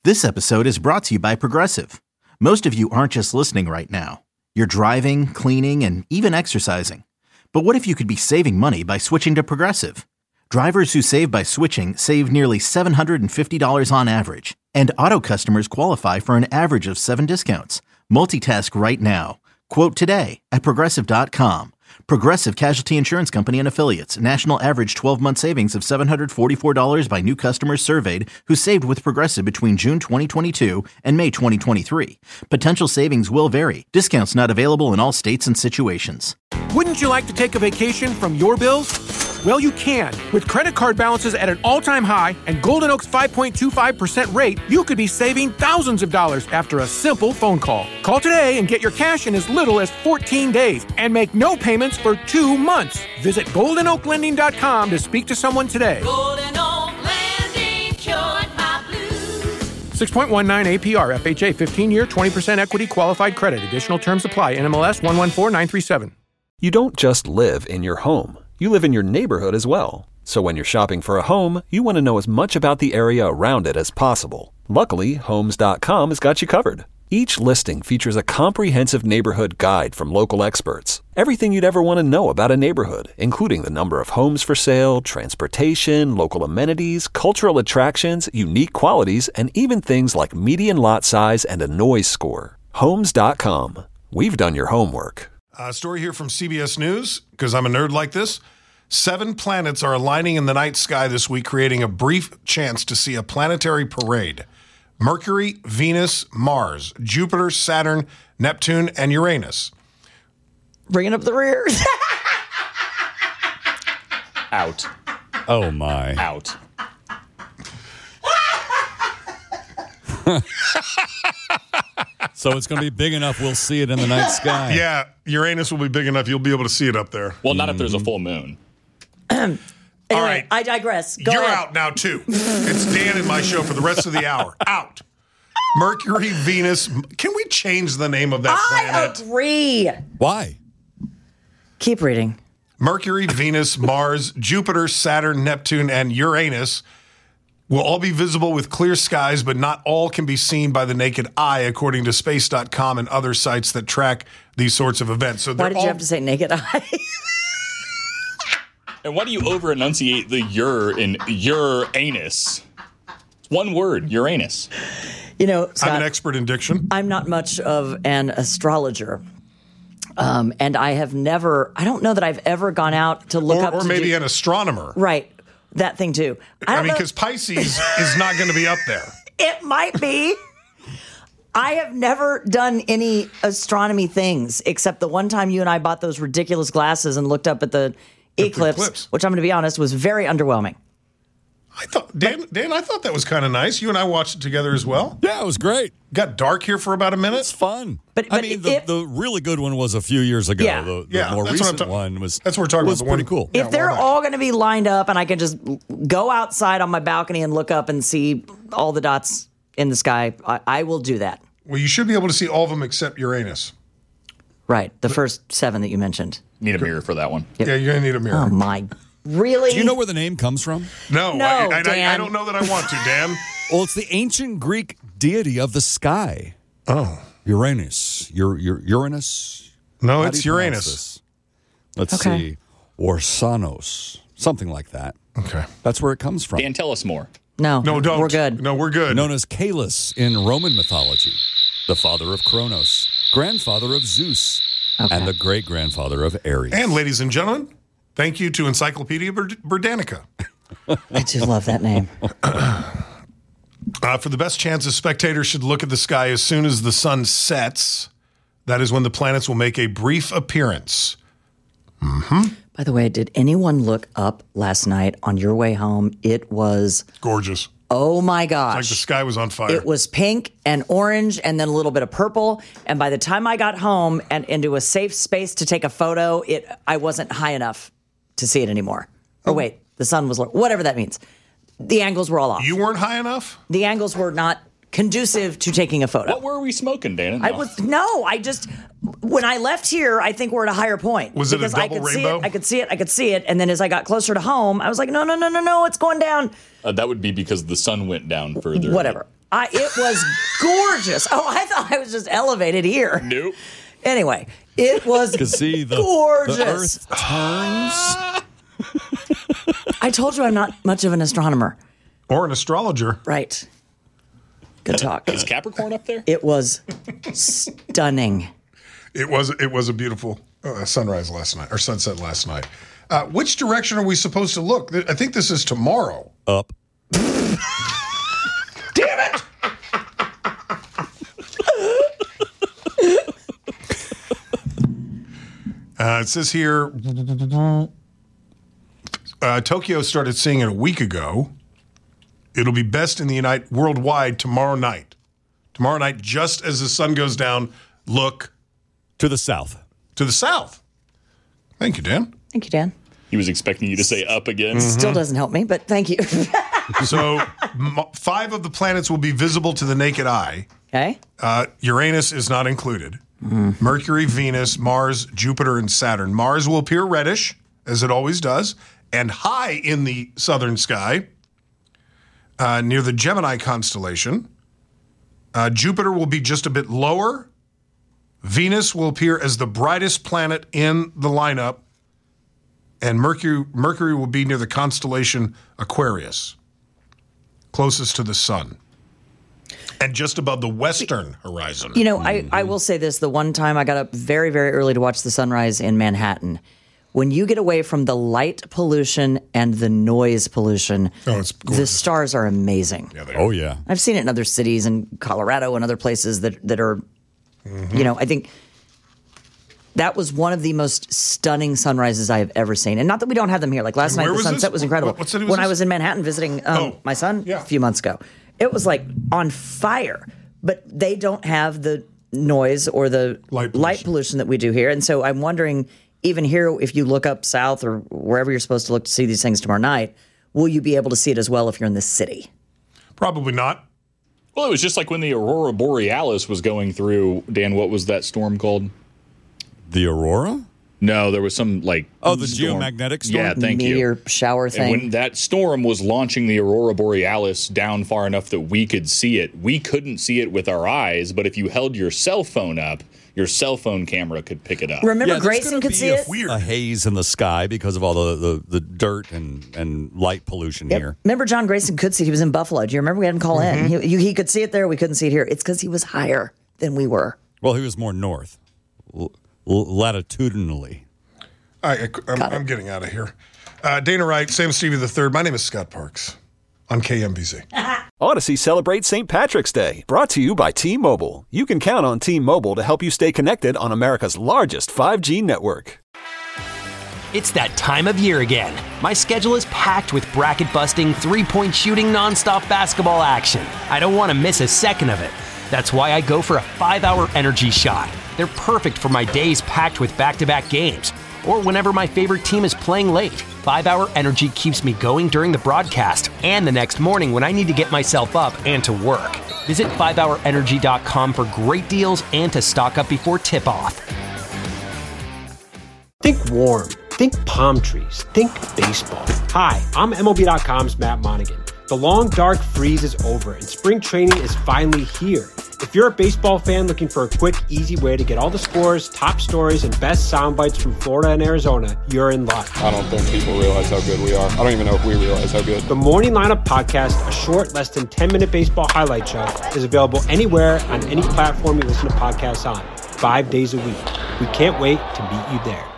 This episode is brought to you by Progressive. Most of you aren't just listening right now. You're driving, cleaning, and even exercising. But what if you could be saving money by switching to Progressive? Drivers who save by switching save nearly $750 on average. And auto customers qualify for an average of 7 discounts. Multitask right now. Quote today at Progressive.com. Progressive Casualty Insurance Company and Affiliates. National average 12-month savings of $744 by new customers surveyed who saved with Progressive between June 2022 and May 2023. Potential savings will vary. Discounts not available in all states and situations. Wouldn't you like to take a vacation from your bills? Well, you can. With credit card balances at an all-time high and Golden Oak's 5.25% rate, you could be saving thousands of dollars after a simple phone call. Call today and get your cash in as little as 14 days and make no payments for 2 months. Visit GoldenOakLending.com to speak to someone today. Golden Oak Lending, cured my blues. 6.19 APR, FHA, 15-year, 20% equity qualified credit. Additional terms apply. NMLS 114937. You don't just live in your home. You live in your neighborhood as well. So when you're shopping for a home, you want to know as much about the area around it as possible. Luckily, Homes.com has got you covered. Each listing features a comprehensive neighborhood guide from local experts. Everything you'd ever want to know about a neighborhood, including the number of homes for sale, transportation, local amenities, cultural attractions, unique qualities, and even things like median lot size and a noise score. Homes.com. We've done your homework. Story here from CBS News, because I'm a nerd like this. 7 planets are aligning in the night sky this week, creating a brief chance to see a planetary parade. Mercury, Venus, Mars, Jupiter, Saturn, Neptune, and Uranus. Bringing up the rear. Out. Oh, my. Out. So it's going to be big enough we'll see it in the night sky. Yeah, Uranus will be big enough you'll be able to see it up there. Well, not if there's a full moon. Anyway, All right. I digress. Go You're ahead. out now, too. It's Dan and my show for the rest of the hour. Out. Mercury, Venus. Can we change the name of that planet? I agree. Why? Keep reading. Mercury, Venus, Mars, Jupiter, Saturn, Neptune, and Uranus will all be visible with clear skies, but not all can be seen by the naked eye, according to Space.com and other sites that track these sorts of events. So Why did you have to say naked eye? And why do you over-enunciate the in Uranus? It's one word, Uranus. You know, Scott, I'm an expert in diction. I'm not much of an astrologer. And I have never, I don't know that I've ever gone out to look up. Or maybe an astronomer. Right. That thing too. I mean, because Pisces is not going to be up there. It might be. I have never done any astronomy things except the one time you and I bought those ridiculous glasses and looked up at the eclipse, which I'm going to be honest was very underwhelming. I thought, Dan, I thought that was kind of nice. You and I watched it together as well. Yeah, it was great. Got dark here for about a minute. It's fun. But I mean, the really good one was a few years ago. Yeah. The more recent one was. That's what we're talking was about. pretty cool. If they're all going to be lined up and I can just go outside on my balcony and look up and see all the dots in the sky, I will do that. Well, you should be able to see all of them except Uranus. Right. The first 7 that you mentioned. Need a mirror for that one. Yeah, you're going to need a mirror. Oh, my. Really? Do you know where the name comes from? No, No, I Dan. don't know that I want to, Dan. Well, it's the ancient Greek deity of the sky. Oh. Uranus. Uranus? No, How it's do you pronounce Uranus. this? Let's Okay. see. Orsanos. Something like that. Okay. That's where it comes from. Dan, tell us more. No. No, don't. We're good. No, we're good. Known as Caelus in Roman mythology, the father of Kronos, grandfather of Zeus, and the great-grandfather of Ares. And ladies and gentlemen, thank you to Encyclopedia Britannica. I do love that name. For the best chances, spectators should look at the sky as soon as the sun sets. That is when the planets will make a brief appearance. Mm-hmm. By the way, did anyone look up last night on your way home? It was gorgeous. Oh my gosh. It's like the sky was on fire. It was pink and orange and then a little bit of purple. And by the time I got home and into a safe space to take a photo, I wasn't high enough to see it anymore. Or wait, the sun was low. Whatever that means. The angles were all off. You weren't high enough? The angles were not conducive to taking a photo. What were we smoking, Dan? When I left here, I think we're at a higher point. Was it a because double rainbow? I could see it. And then as I got closer to home, I was like, no, it's going down. That would be because the sun went down further. Whatever. It was gorgeous. Oh, I thought I was just elevated here. Nope. Anyway, it was gorgeous. The Earth turns. I told you I'm not much of an astronomer. Or an astrologer. Right. Good talk. Is Capricorn up there? It was stunning. It was a beautiful sunrise last night, or sunset last night. Which direction are we supposed to look? I think this is tomorrow. Up. Damn it! It says here, Tokyo started seeing it a week ago. It'll be best in the worldwide tomorrow night. Tomorrow night, just as the sun goes down, look To the south. to the south. Thank you, Dan. Thank you, Dan. He was expecting you to say up again. Still doesn't help me, but thank you. So 5 of the planets will be visible to the naked eye. Okay. Uranus is not included. Mercury, Venus, Mars, Jupiter, and Saturn. Mars will appear reddish, as it always does, and high in the southern sky near the Gemini constellation. Jupiter will be just a bit lower. Venus will appear as the brightest planet in the lineup. And Mercury will be near the constellation Aquarius, closest to the sun, and just above the western horizon. You know, I will say this. The one time I got up very, very early to watch the sunrise in Manhattan, when you get away from the light pollution and the noise pollution, it's the gorgeous. stars are amazing. Yeah, they Oh, are. yeah. I've seen it in other cities in Colorado and other places that are, you know, I think that was one of the most stunning sunrises I have ever seen. And not that we don't have them here. Like last night, Where the was sunset this? was incredible. What city was when I this? was in Manhattan visiting my son yeah. a few months ago, it was like on fire. But they don't have the noise or the light pollution that we do here. And so I'm wondering, even here, if you look up south or wherever you're supposed to look to see these things tomorrow night, will you be able to see it as well if you're in the city? Probably not. Well, it was just like when the Aurora Borealis was going through. Dan, what was that storm called? The Aurora? No, there was some like Oh, the storm. geomagnetic storm? Yeah, thank you. Meteor shower And thing. when that storm was launching the Aurora Borealis down far enough that we could see it, we couldn't see it with our eyes, but if you held your cell phone up, your cell phone camera could pick it up. Remember there's Grayson gonna could be see it? a haze in the sky because of all the dirt and light pollution here. Remember John Grayson could see it. He was in Buffalo. Do you remember we had him call in? He could see it there. We couldn't see it here. It's because he was higher than we were. Well, he was more north, latitudinally. I'm getting out of here. Dana Wright, Sam Stevie III. My name is Scott Parks on KMBZ. Odyssey celebrates St. Patrick's Day, brought to you by T-Mobile. You can count on T-Mobile to help you stay connected on America's largest 5G network. It's that time of year again. My schedule is packed with bracket-busting, three-point shooting, nonstop basketball action. I don't want to miss a second of it. That's why I go for a 5-hour energy shot. They're perfect for my days packed with back-to-back games, or whenever my favorite team is playing late. 5-hour energy keeps me going during the broadcast and the next morning when I need to get myself up and to work. Visit 5hourenergy.com for great deals and to stock up before tip-off. Think warm. Think palm trees. Think baseball. Hi, I'm MLB.com's Matt Monaghan. The long, dark freeze is over and spring training is finally here. If you're a baseball fan looking for a quick, easy way to get all the scores, top stories, and best sound bites from Florida and Arizona, you're in luck. I don't think people realize how good we are. I don't even know if we realize how good. The Morning Lineup Podcast, a short, less than 10-minute baseball highlight show, is available anywhere on any platform you listen to podcasts on, 5 days a week. We can't wait to meet you there.